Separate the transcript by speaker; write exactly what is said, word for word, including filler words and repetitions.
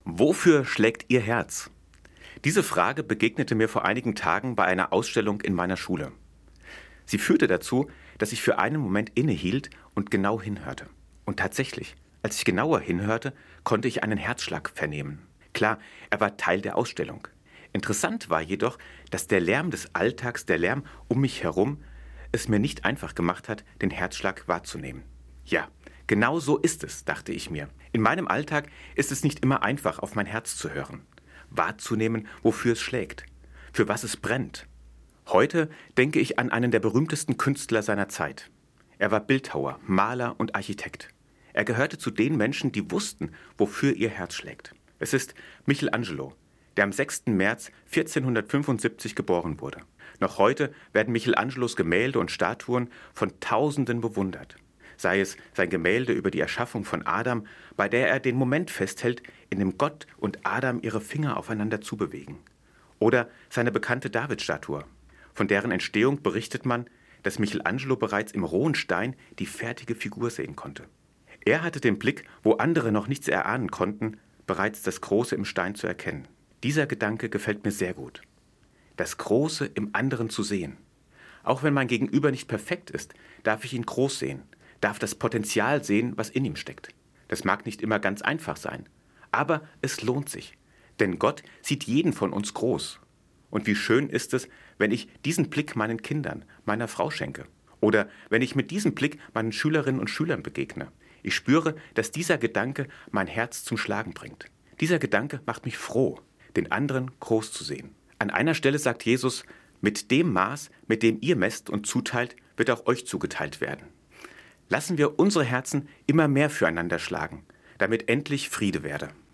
Speaker 1: Wofür schlägt Ihr Herz? Diese Frage begegnete mir vor einigen Tagen bei einer Ausstellung in meiner Schule. Sie führte dazu, dass ich für einen Moment innehielt und genau hinhörte. Und tatsächlich, als ich genauer hinhörte, konnte ich einen Herzschlag vernehmen. Klar, er war Teil der Ausstellung. Interessant war jedoch, dass der Lärm des Alltags, der Lärm um mich herum, es mir nicht einfach gemacht hat, den Herzschlag wahrzunehmen. Ja, genau so ist es, dachte ich mir. In meinem Alltag ist es nicht immer einfach, auf mein Herz zu hören, wahrzunehmen, wofür es schlägt, für was es brennt. Heute denke ich an einen der berühmtesten Künstler seiner Zeit. Er war Bildhauer, Maler und Architekt. Er gehörte zu den Menschen, die wussten, wofür ihr Herz schlägt. Es ist Michelangelo, der am sechsten März vierzehnhundertfünfundsiebzig geboren wurde. Noch heute werden Michelangelos Gemälde und Statuen von Tausenden bewundert. Sei es sein Gemälde über die Erschaffung von Adam, bei der er den Moment festhält, in dem Gott und Adam ihre Finger aufeinander zubewegen. Oder seine bekannte David-Statue, von deren Entstehung berichtet man, dass Michelangelo bereits im rohen Stein die fertige Figur sehen konnte. Er hatte den Blick, wo andere noch nichts erahnen konnten, bereits das Große im Stein zu erkennen. Dieser Gedanke gefällt mir sehr gut. Das Große im anderen zu sehen. Auch wenn mein Gegenüber nicht perfekt ist, darf ich ihn groß sehen, darf das Potenzial sehen, was in ihm steckt. Das mag nicht immer ganz einfach sein, aber es lohnt sich. Denn Gott sieht jeden von uns groß. Und wie schön ist es, wenn ich diesen Blick meinen Kindern, meiner Frau schenke. Oder wenn ich mit diesem Blick meinen Schülerinnen und Schülern begegne. Ich spüre, dass dieser Gedanke mein Herz zum Schlagen bringt. Dieser Gedanke macht mich froh, den anderen groß zu sehen. An einer Stelle sagt Jesus, mit dem Maß, mit dem ihr messt und zuteilt, wird auch euch zugeteilt werden. Lassen wir unsere Herzen immer mehr füreinander schlagen, damit endlich Friede werde.